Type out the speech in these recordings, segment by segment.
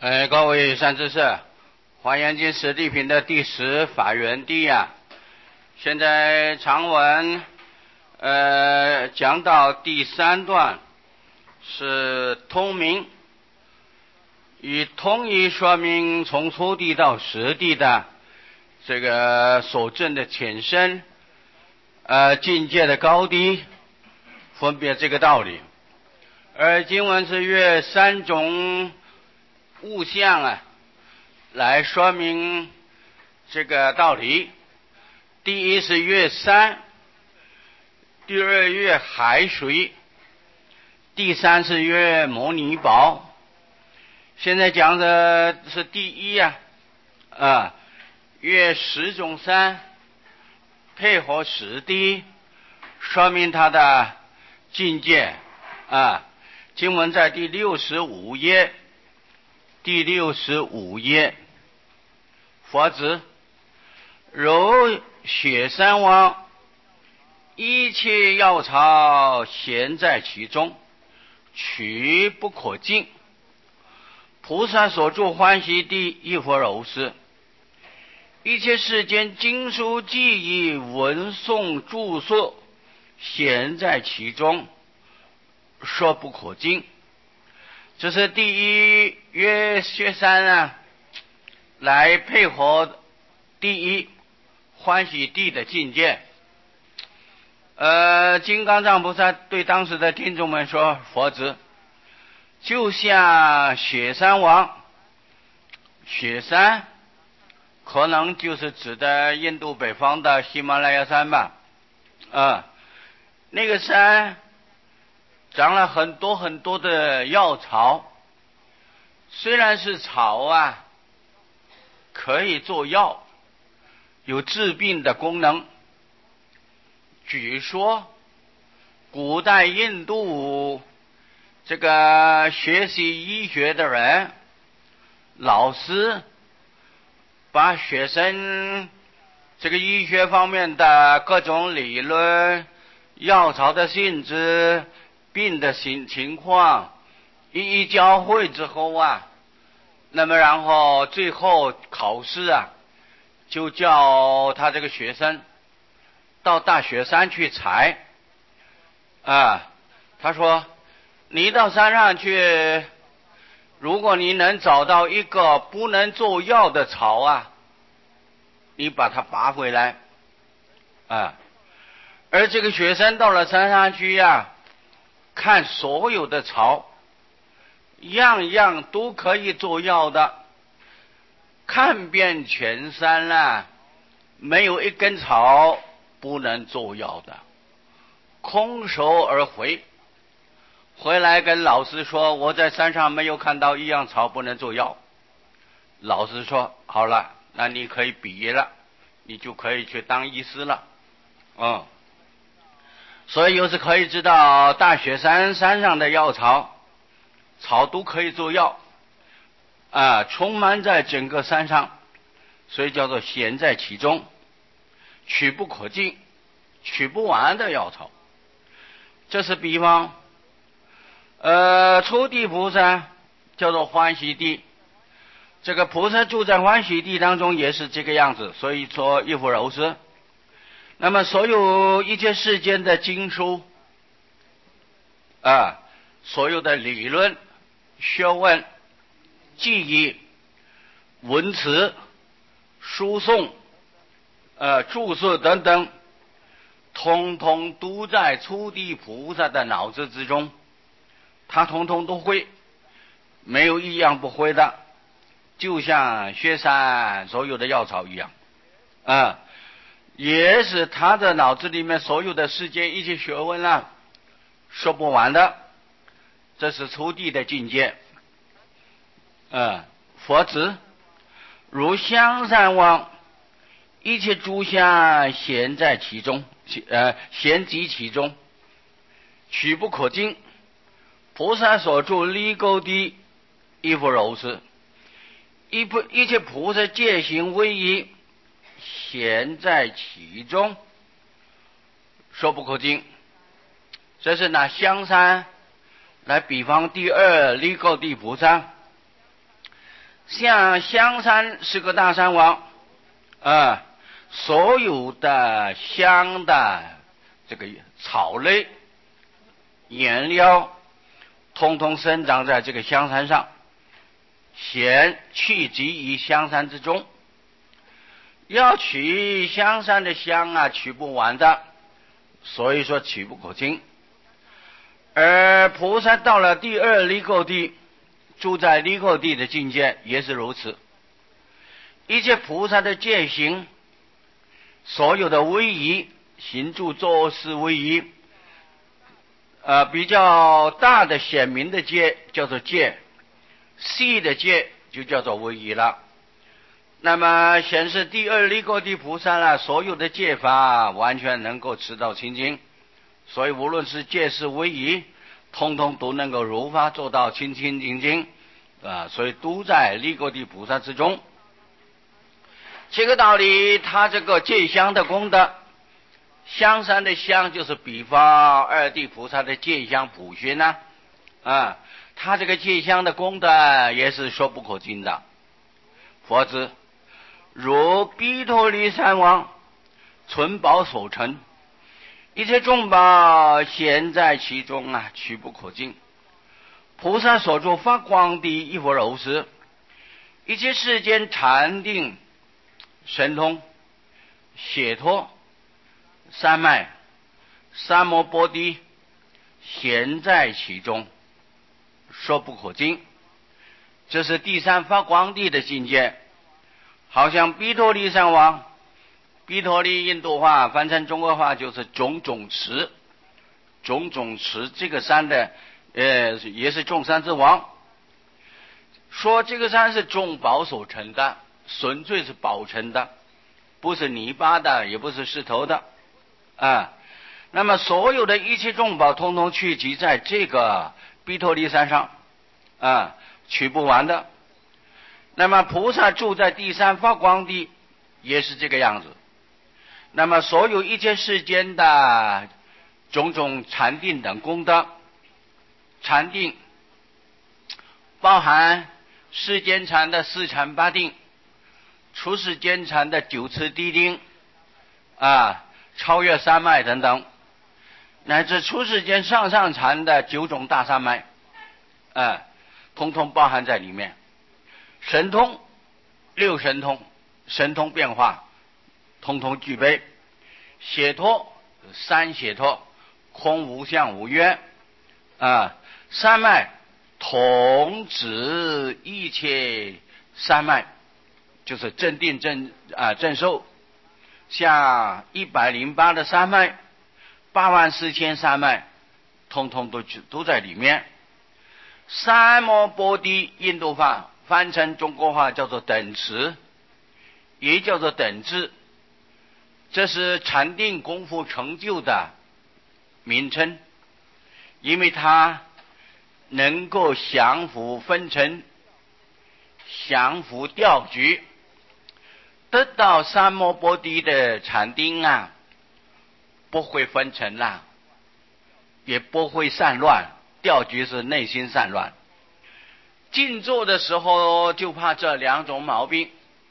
各位善知识，华严经实地品的第10法缘地现在长文讲到第3段是通明，以通义说明从初地到实地的这个所证的浅深境界的高低，分别这个道理。而经文是约3种物象来说明这个道理。第一是月山，第二月海水，第三是月摩尼宝。现在讲的是第一月10种山配合实地，说明它的境界经文在第65页，第65页，佛子如雪山王，一切药草咸在其中，取不可尽。菩萨所住欢喜地亦复如是。一切世间经书记忆文诵著述咸在其中，说不可尽。这是第一约雪山来配合第一欢喜地的境界。金刚藏菩萨对当时的听众们说，佛子就像雪山王，雪山可能就是指的印度北方的喜马拉雅山吧。那个山长了很多很多的药草，虽然是草可以做药，有治病的功能。据说古代印度这个学习医学的人，老师把学生这个医学方面的各种理论、药草的性质、病的情况一一教会之后那么然后最后考试就叫他这个学生到大雪山去采他说你到山上去，如果你能找到一个不能做药的草你把它拔回来而这个学生到了山上去看所有的草，样样都可以做药的，看遍全山没有一根草不能做药的，空手而回来跟老师说，我在山上没有看到一样草不能做药。老师说好了，那你可以毕业了，你就可以去当医师了。所以又是可以知道大雪山上的药草都可以做药充满在整个山上，所以叫做咸在其中，取不可尽，取不完的药草。这是比方。初地菩萨叫做欢喜地，这个菩萨住在欢喜地当中也是这个样子，所以说亦复如是。那么所有一切世间的经书所有的理论、学问、记忆、文词、书诵、著述等等，通通都在初地菩萨的脑子之中，他通通都会，没有一样不会的，就像雪山所有的药草一样也是他的脑子里面所有的世间一切学问说不完的。这是初地的境界佛子如香山王，一切诸相咸在其中，咸集其中，取不可尽。菩萨所住离垢地亦复如是。一切菩萨戒行威仪咸在其中，说不可尽。这是拿香山来比方第二离垢地菩萨。 像香山是个大山王，所有的香的这个草类原料通通生长在这个香山上，咸聚集于香山之中。要取香山的香啊，取不完的，所以说取不可尽。而菩萨到了第二离垢地，住在离垢地的境界也是如此。一切菩萨的戒行，所有的威仪，行住坐事威仪，比较大的显明的戒叫做戒，细的戒就叫做威仪了。那么显示第二离垢地菩萨呢，所有的戒法完全能够持到清净，所以无论是戒事威仪，通通都能够如法做到清清净净，所以都在离垢地菩萨之中。这个道理，他这个戒香的功德，香山的香就是比方二地菩萨的戒香普熏呢，他这个戒香的功德也是说不可尽的。佛子如毗陀利三王存宝所成，一切众宝现在其中啊，取不可尽。菩萨所住发光地一佛柔时，一切世间禅定、神通、解脱、三昧、三摩波提现在其中，说不可尽。这是第三发光地的境界。好像毗陀利三王，毗陀利印度话翻成中国话就是种种池，种种池这个山的也是众山之王。说这个山是众宝所成的，纯粹是宝成的，不是泥巴的，也不是石头的那么所有的一切众宝通通聚集在这个毗陀利山上取不完的。那么菩萨住在第三发光地也是这个样子。那么所有一切世间的种种禅定等功德，禅定包含世间禅的四禅八定，出世间禅的九次谛定超越三昧等等，乃至出世间上上禅的九种大三昧通通包含在里面。神通六神通，神通变化通通具备。解脱三解脱，空无相无愿三昧统指一切三昧，就是正定正受，像108的三昧84000三昧通通都在里面。三摩波提印度话翻成中国话叫做等持，也叫做等至，这是禅定功夫成就的名称，因为它能够降伏分尘，降伏掉举。得到三摩波提的禅定不会分尘也不会散乱，掉举是内心散乱。静坐的时候就怕这两种毛病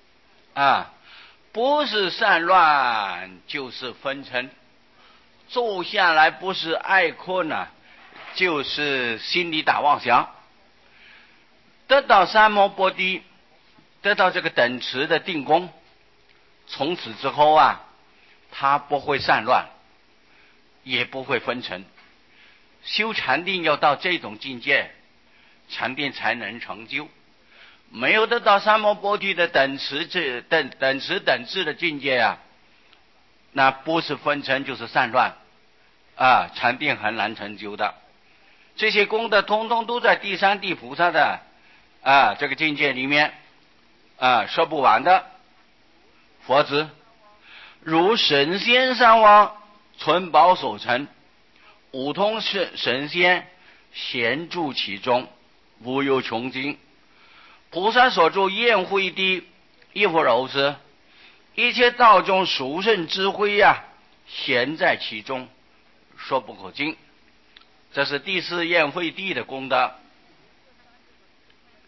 不是散乱就是分尘，坐下来不是爱困就是心里打妄想。得到三摩波提，得到这个等持的定功，从此之后他不会散乱，也不会分尘。修禅定要到这种境界，禅定才能成就。没有得到三摩波提的等持等至的境界那不是分尘就是散乱禅定很难成就的。这些功德通通都在第三地菩萨的这个境界里面说不完的。佛子如神仙三王存宝所成，五通神仙闲住其中，无有穷尽。菩萨所住宴会地一佛柔时，一切道中殊胜智慧闲在其中，说不可尽。这是第四宴会地的功德。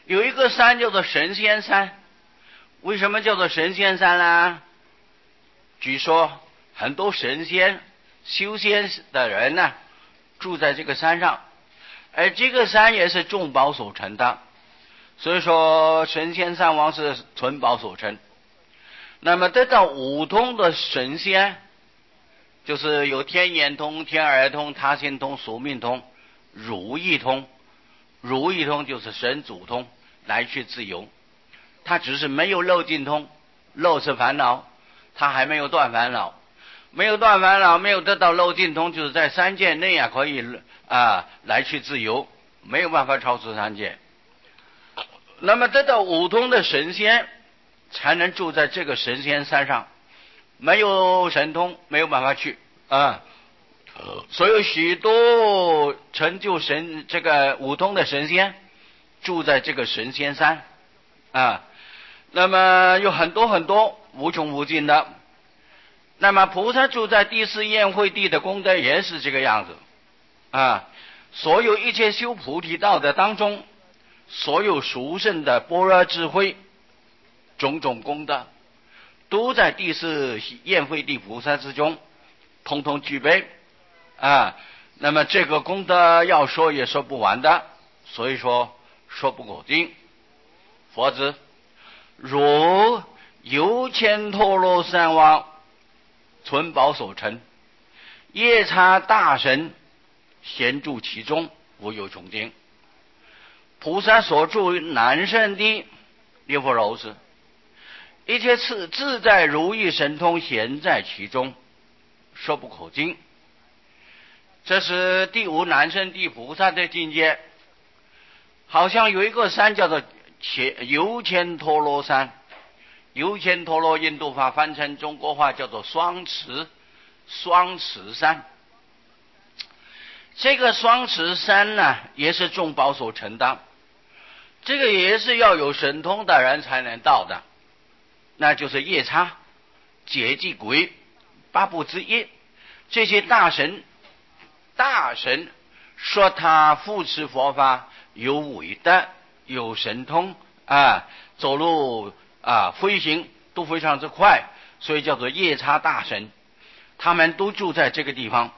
有一个山叫做神仙山。为什么叫做神仙山呢？据说很多神仙修仙的人呢住在这个山上，而这个山也是众宝所成的，所以说神仙山王是纯宝所成。那么得到五通的神仙，就是有天眼通、天耳通、他心通、宿命通、如意通。如意通就是神主通，来去自由。他只是没有漏尽通，漏是烦恼，他还没有断烦恼，没有断烦恼，没有得到漏尽通，就是在三界内可以来去自由，没有办法超出三界。那么得到五通的神仙才能住在这个神仙山上，没有神通没有办法去所以许多成就神这个五通的神仙住在这个神仙山那么有很多很多无穷无尽的。那么菩萨住在第四宴会地的功德也是这个样子所有一切修菩提道的当中，所有殊胜的般若智慧种种功德都在第四宴会地菩萨之中统统具备那么这个功德要说也说不完的，所以说说不过尽。佛子如有钱陀罗三王纯宝所成，夜叉大神闲住其中，无有穷尽。菩萨所住南胜地，列佛如是，一切自在如意神通闲在其中，说不可尽。这是第五南胜地菩萨的境界。好像有一个山叫做油钱陀罗山，油钱陀罗印度话翻成中国话叫做双持山。这个双持山呢也是众宝所成的，这个也是要有神通的人才能到的，那就是夜叉、解济鬼、八部之一，这些大神说他扶持佛法有伟德，有神通走路飞行都非常之快，所以叫做夜叉大神。他们都住在这个地方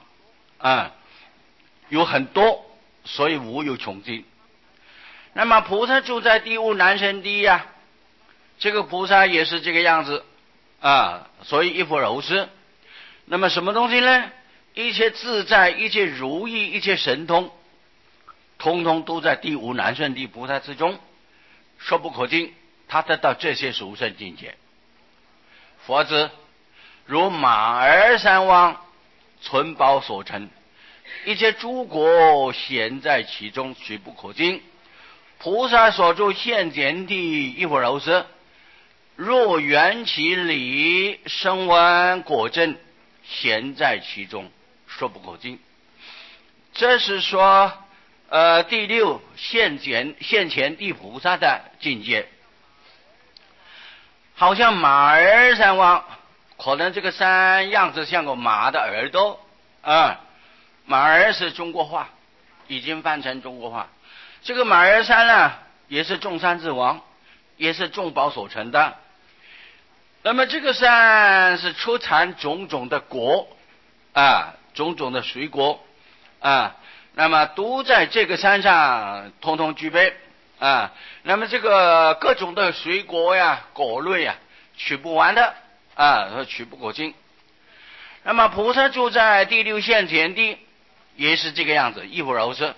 有很多，所以无有穷尽。那么菩萨住在第五南胜地这个菩萨也是这个样子所以一佛如是。那么什么东西呢？一切自在，一切如意，一切神通，通通都在第五南胜地菩萨之中，说不可尽。他得到这些殊胜境界。佛子如马儿三王纯宝所成，一切诸国闲在其中，举不可尽。菩萨所住现前地，一佛如是。若缘其理，声闻果证，闲在其中，说不可尽。这是说第六现前地菩萨的境界。好像马儿三王，可能这个山样子像个马的耳朵马儿是中国话，已经翻成中国话。这个马儿山呢也是众山之王，也是众宝所成的。那么这个山是出产种种的果种种的水果那么都在这个山上统统具备那么这个各种的水果果类取不完的取不过尽。那么菩萨住在第六现前地，也是这个样子，一佛如是。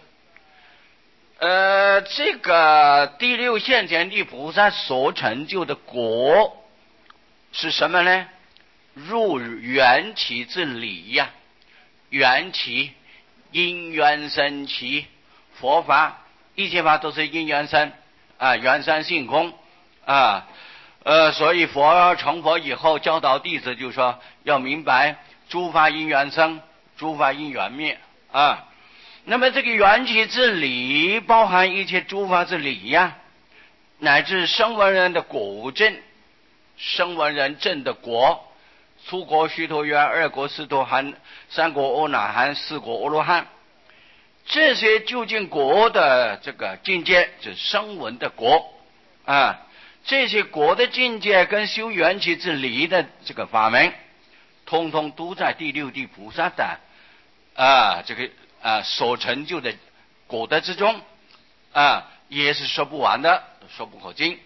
这个第六现前地菩萨所成就的果是什么呢？入缘起之理缘起因缘生起，佛法一切法都是因缘生缘生性空所以佛成佛以后教导弟子就说要明白诸法因缘生，诸法因缘灭那么这个缘起之理包含一切诸法之理乃至声闻人的果证，声闻人证的果，初果须陀洹，二果斯陀含，三果阿那含，四果阿罗汉， 这些究竟国的这个境界，就是声闻的国啊，这些国的境界跟修缘起之理的这个法门，通通都在第六地菩萨的所成就的果德之中啊，也是说不完的，说不可尽。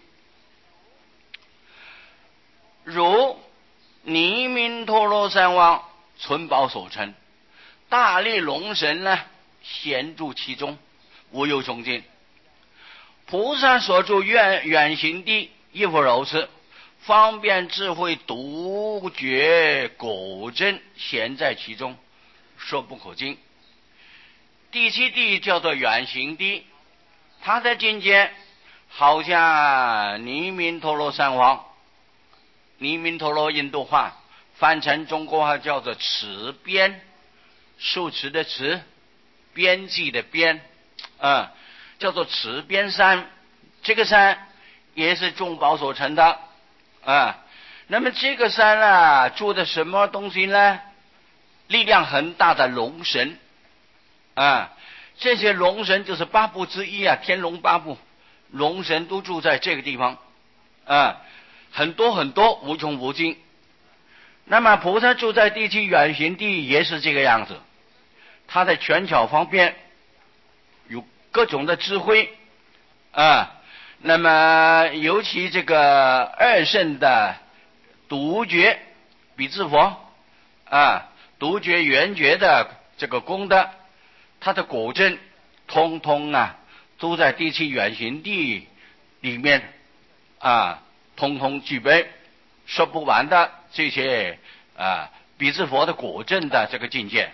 如尼弥陀罗三王存宝所成，大力龙神呢，闲住其中，无有穷尽。菩萨所住远行地，亦复如此，方便智慧独觉果真，闲在其中，说不可尽。第七地叫做远行地，它的境界好像尼弥陀罗三王，尼弥陀罗印度话翻成中国话叫做持边，受持的持，边际的边叫做持边山。这个山也是众宝所成的那么这个山住的什么东西呢？力量很大的龙神这些龙神就是八部之一天龙八部，龙神都住在这个地方很多很多，无穷无尽。那么菩萨住在第七远行地也是这个样子，他的权巧方便，有各种的智慧那么尤其这个二圣的独觉比智佛独觉圆觉的这个功德，他的果证通通都在第七远行地里面通通具备，说不完的这些比智佛的果证的这个境界。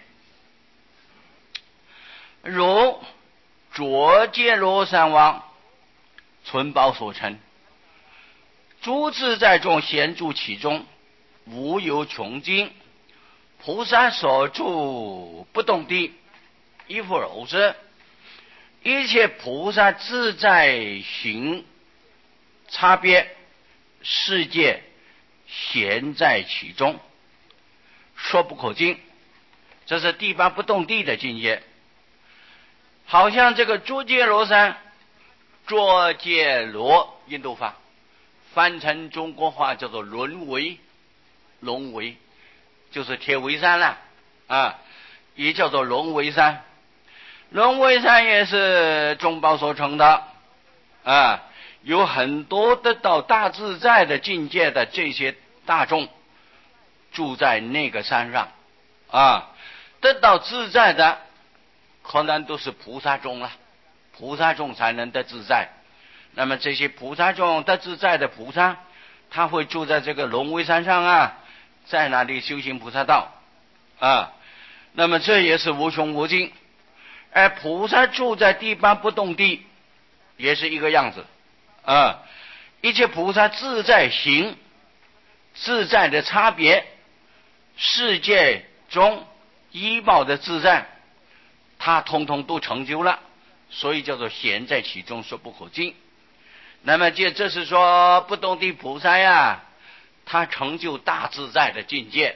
如卓戒罗三王存宝所成，诸自在中闲住其中，无有穷尽。菩萨所住不动地，亦复如是。一切菩萨自在行差别世界，闲在其中，说不可尽。这是第八不动地的境界。好像这个卓戒罗山，卓戒罗印度法翻成中国话叫做轮维，龙维就是铁围山也叫做龙维山。龙维山也是众宝所成的有很多得到大自在的境界的这些大众住在那个山上得到自在的可能都是菩萨众了，菩萨众才能得自在。那么这些菩萨众得自在的菩萨，他会住在这个龙威山上在那里修行菩萨道那么这也是无穷无尽。而菩萨住在第八不动地也是一个样子一切菩萨自在行，自在的差别，世界中依报的自在，他通通都成就了，所以叫做闲在其中，说不可尽。那么这是说不动地菩萨他成就大自在的境界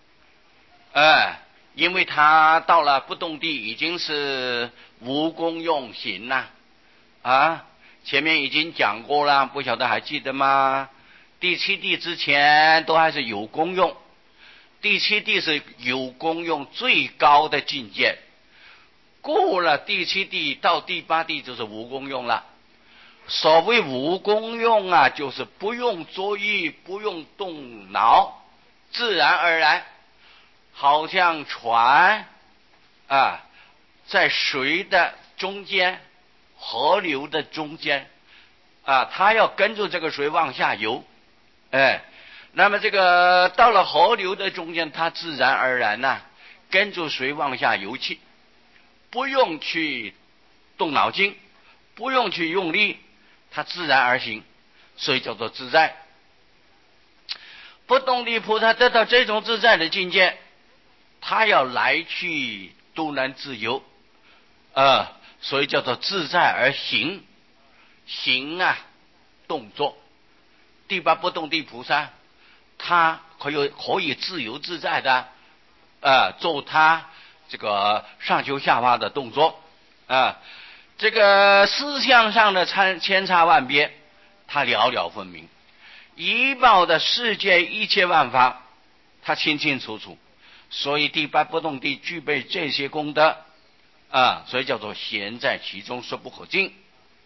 因为他到了不动地已经是无功用行前面已经讲过了，不晓得还记得吗？第七地之前都还是有功用，第七地是有功用最高的境界，过了第七地到第八地就是无功用了。所谓无功用就是不用作意，不用动脑，自然而然，好像船在水的中间，河流的中间它要跟着这个水往下游那么这个到了河流的中间，它自然而然跟着水往下游去，不用去动脑筋，不用去用力，它自然而行，所以叫做自在。不动地菩萨得到这种自在的境界，他要来去都能自由所以叫做自在而行。行动作。第八不动地菩萨他可以自由自在的做他这个上修下发的动作啊。这个思想上的千差万别，他了了分明；医报的世界一切万法，他清清楚楚。所以第八不动地具备这些功德啊，所以叫做闲在其中，说不可尽。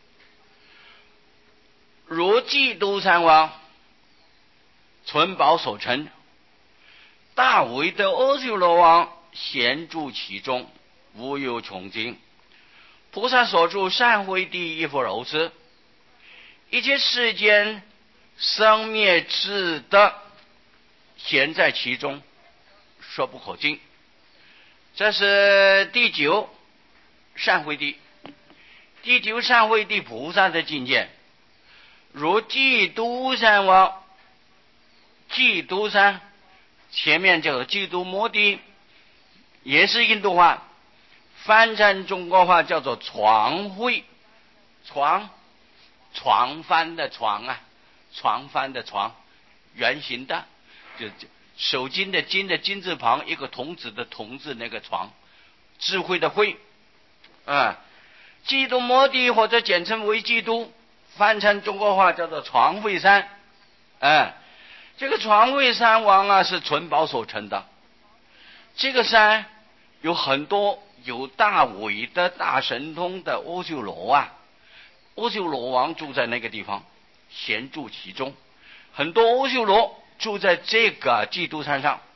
如基督三王，存宝所成，大为的阿修罗王，闲住其中，无有穷尽。菩萨所住善慧地亦复如此。一切世间生灭智的闲在其中，说不可尽。这是第九善慧地。第九善慧地菩萨的境界，如基督山王，基督山前面叫做基督摩地，也是印度话，翻成中国话叫做床会，床翻的床啊，床翻的床，圆形的，就手巾的巾的金字旁一个童子的童字，那个床，智慧的慧啊。基督摩地或者简称为基督，翻成中国话叫做床会山。这个床会山王啊，是纯宝所成的。这个山有很多有大伟的大神通的阿修罗啊，阿修罗王住在那个地方，闲住其中。很多阿修罗住在这个基督山上，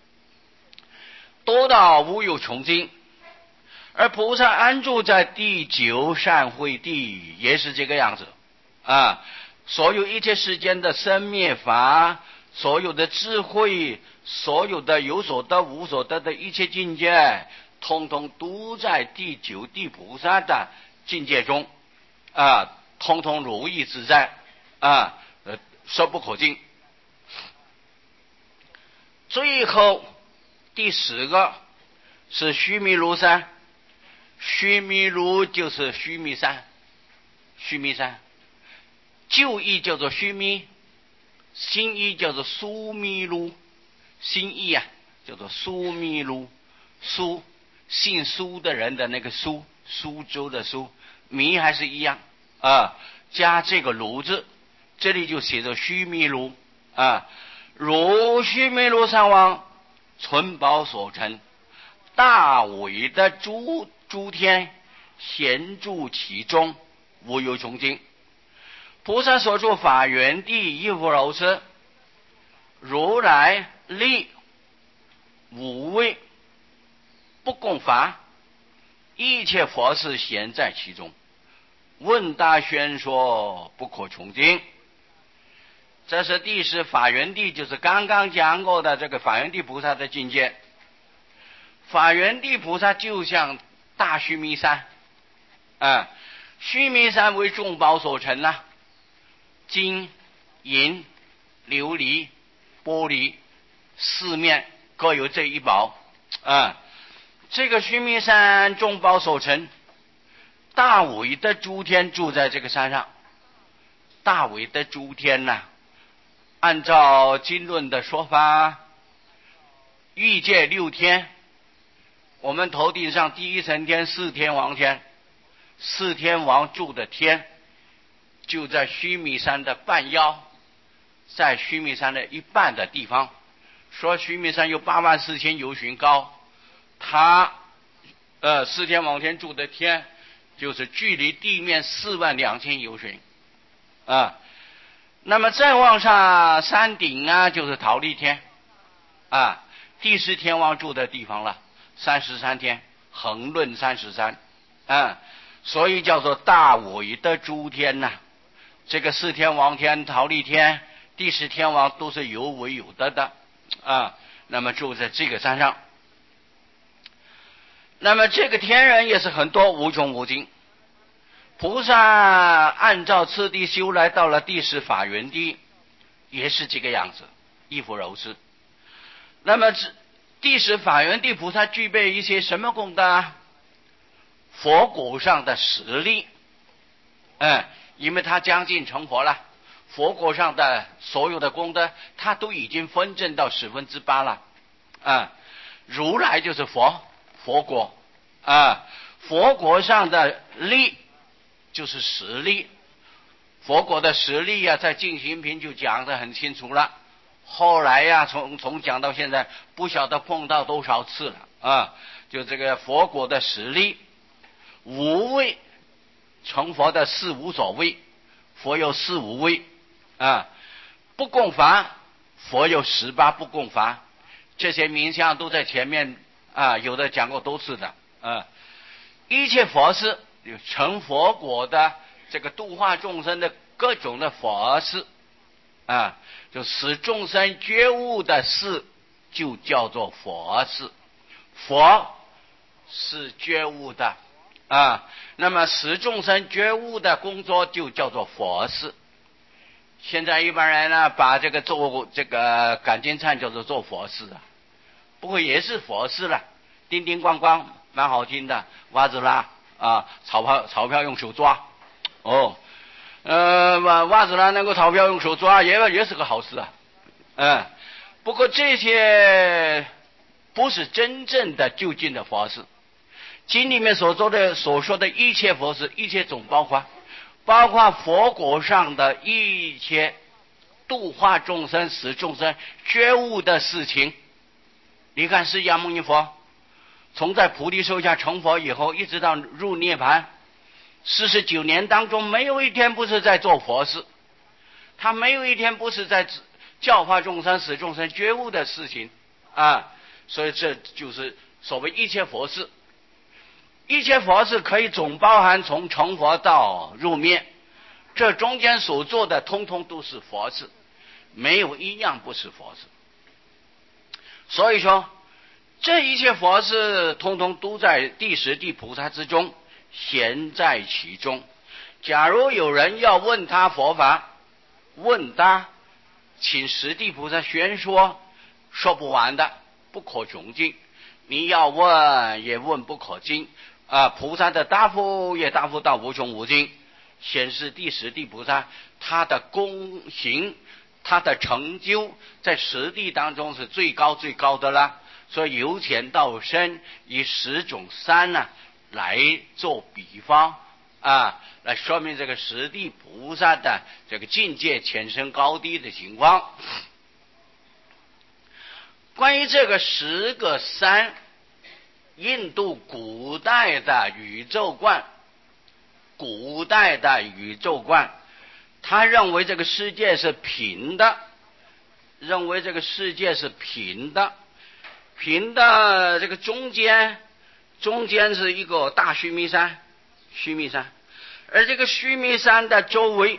多到无有穷尽。而菩萨安住在第九善慧地，也是这个样子啊。所有一切世间的生灭法，所有的智慧，所有的有所得无所得的一切境界，通通都在第九地菩萨的境界中啊，通通如意自在啊，说不可尽。最后第10个是须弥卢山。须弥卢就是须弥山，须弥山旧义叫做须弥，新义叫做苏弥卢，新义啊叫做苏弥卢，苏姓苏的人的那个苏，苏州的苏，弥还是一样啊，加这个卢字，这里就写着须弥卢啊。如须弥卢山王，存宝所成，大伟的诸天闲住其中，无有穷尽。菩萨所住法缘地亦复如此。如来力无畏，不共法，一切佛事闲在其中，问答宣说，不可穷尽。这是第10法缘地，就是刚刚讲过的这个法缘地菩萨的境界。法缘地菩萨就像大须弥山须弥山为众宝所成啊，金银琉璃玻璃四面各有这一宝这个须弥山众宝所成，大伟的诸天住在这个山上。大伟的诸天按照经论的说法，欲界6天，我们头顶上第一层天4天王天，4天王住的天就在须弥山的半腰，在须弥山的一半的地方。说须弥山有84000由旬高，它4天王天住的天就是距离地面42000由旬那么再往上山顶就是忉利天第10天王住的地方了，33天，横论33所以叫做大伟的诸天这个4天王天、忉利天、第10天王都是有为有德的那么住在这个山上。那么这个天人也是很多，无穷无尽。菩萨按照次第修来到了第10法缘地，也是这个样子，亦复如是。那么第10法缘地菩萨具备一些什么功德佛果上的实力因为他将近成佛了，佛果上的所有的功德他都已经分证到8%了如来就是佛果佛国上的力就是实力，佛国的实力啊，在净行品就讲得很清楚了。后来呀，从讲到现在，不晓得碰到多少次了啊！就这个佛国的实力，无畏成佛的四无所谓，佛有四无畏啊，不共法，佛有18不共法，这些名相都在前面啊，有的讲过多次的啊。一切佛事成佛果的这个度化众生的各种的佛事啊，就使众生觉悟的事，就叫做佛事。佛是觉悟的啊，那么使众生觉悟的工作就叫做佛事。现在一般人呢，把这个做这个赶经忏叫做做佛事啊，不过也是佛事了，叮叮咣咣，蛮好听的，哇子啦啊，钞票用手抓哦。袜子呢，能够钞票用手抓，也是个好事啊。不过这些不是真正的究竟的佛事。经里面所说的一切佛事，一切总包括佛国上的一切度化众生、使众生觉悟的事情。你看释迦牟尼佛从在菩提树下成佛以后，一直到入涅槃49年当中，没有一天不是在做佛事，他没有一天不是在教化众生、使众生觉悟的事情啊。所以这就是所谓一切佛事。一切佛事可以总包含从成佛到入灭，这中间所做的通通都是佛事，没有一样不是佛事。所以说这一切佛事通通都在第十地菩萨之中，闲在其中。假如有人要问他佛法问答，请十地菩萨宣说，说不完的，不可穷尽。你要问也问不可尽啊！菩萨的答复也答复到无穷无尽，显示第十地菩萨他的功行，他的成就在十地当中是最高最高的了。所以由浅到深，以10种山呢来做比方啊，来说明这个十地菩萨的这个境界浅深高低的情况。关于这个10个山，印度古代的宇宙观，他认为这个世界是平的，平的这个中间是一个大须弥山，而这个须弥山的周围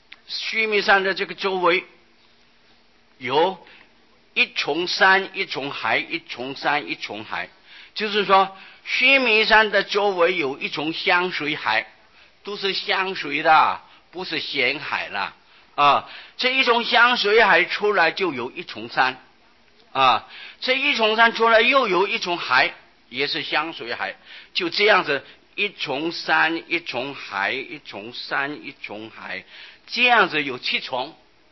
有一重山一重海，一重山一重海，就是说须弥山的周围有一重香水海，都是香水的，不是咸海了啊。这一重香水海出来就有一重山啊，这一重山出来又有一重海，也是香水海，就这样子一重山一重海，一重山一重海，这样子有七重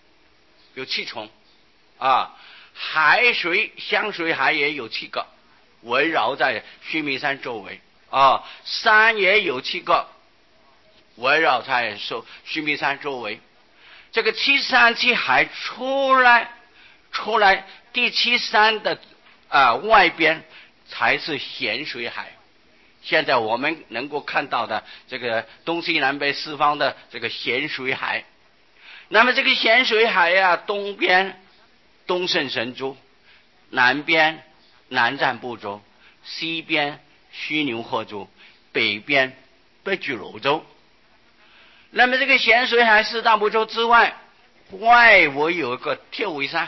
啊。海水香水海也有7个，围绕在须弥山周围啊。山也有7个，围绕在须弥山周围。这个七山七海出来，第七山的外边才是咸水海。现在我们能够看到的这个东西南北四方的这个咸水海，那么这个咸水海呀，东边东胜神州，南边南瞻部洲，西边须牛贺州，北边北俱泸州。那么这个咸水海4大部洲之外，外围有一个铁围山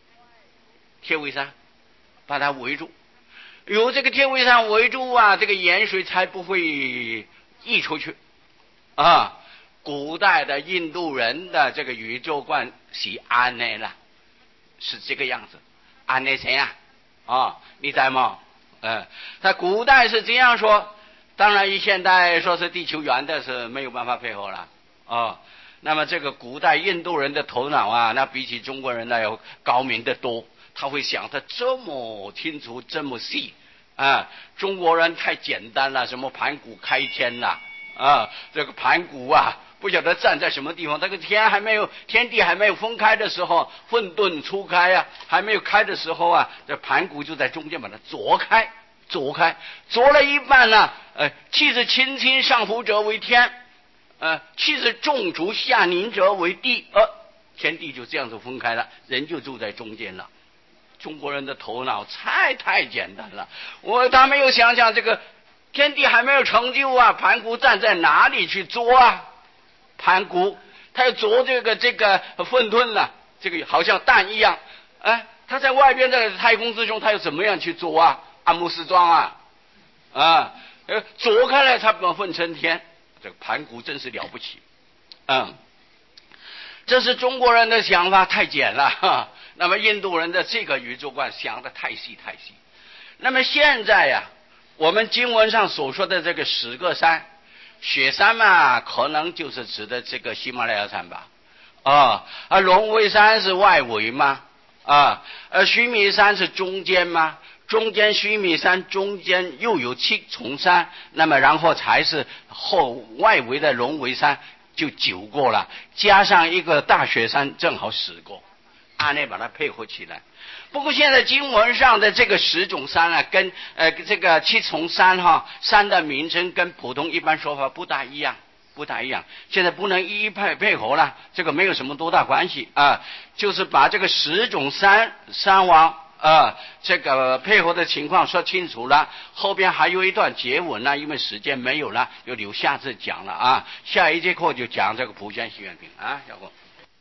把它围住，有这个铁围山围住啊，这个盐水才不会溢出去啊。古代的印度人的这个宇宙观是安内了，是这个样子。安内谁啊？你在吗？他古代是这样说，当然现代说是地球圆的是没有办法配合了啊。那么这个古代印度人的头脑啊，那比起中国人那要高明得多，他会想得这么清楚这么细啊，中国人太简单了，什么盘古开天啦，这个盘古啊，不晓得站在什么地方，这个天地还没有分开的时候，混沌初开啊，还没有开的时候啊，这盘古就在中间把它凿开，凿了一半呢，气质轻轻上浮者为天，气质重浊下凝者为地，天地就这样子分开了，人就住在中间了。中国人的头脑太简单了，他没有想想这个天地还没有成就啊，盘古站在哪里去凿啊？盘古他要凿这个混沌了，这个好像蛋一样，他在外边的太空之中，他又怎么样去凿啊？阿姆斯壮凿开来才混成天，这个盘古真是了不起，这是中国人的想法太简了，那么印度人的这个宇宙观想的太细。那么现在呀，我们经文上所说的这个10个山，雪山嘛，可能就是指的这个喜马拉雅山吧，龙威山是外围吗？须弥山是中间吗？中间须弥山中间又有7重山，那么然后才是外围的龙威山就9个了，加上一个大雪山正好10个，按内把它配合起来。不过现在经文上的这个10种山啊，跟这个7重山山的名称跟普通一般说法不大一样。现在不能一一配合了，这个没有什么多大关系就是把这个10种山王这个配合的情况说清楚了，后边还有一段结文因为时间没有了，就留下次讲了下一节课就讲这个普贤行愿品小伙